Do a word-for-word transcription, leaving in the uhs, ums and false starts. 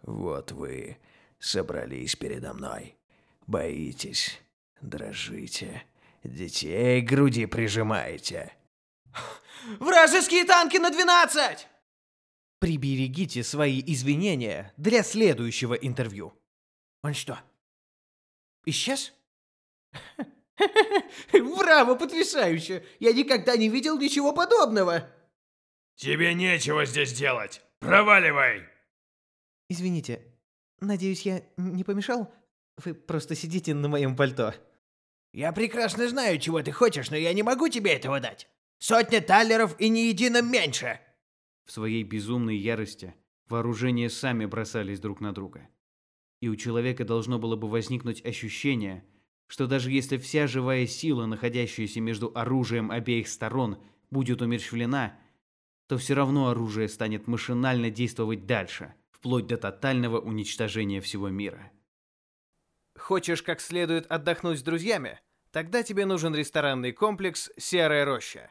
Вот вы собрались передо мной. Боитесь, дрожите, детей к груди прижимаете. Вражеские танки на двенадцать! Приберегите свои извинения для следующего интервью. Он что, исчез? Браво, потрясающе! Я никогда не видел ничего подобного. Тебе нечего здесь делать. Проваливай! Извините, надеюсь, я не помешал? Вы просто сидите на моем пальто. Я прекрасно знаю, чего ты хочешь, но я не могу тебе этого дать. Сотня талеров и ни единым меньше. В своей безумной ярости вооружения сами бросались друг на друга. И у человека должно было бы возникнуть ощущение, что даже если вся живая сила, находящаяся между оружием обеих сторон, будет умерщвлена, то все равно оружие станет машинально действовать дальше, вплоть до тотального уничтожения всего мира. Хочешь как следует отдохнуть с друзьями? Тогда тебе нужен ресторанный комплекс «Серая роща».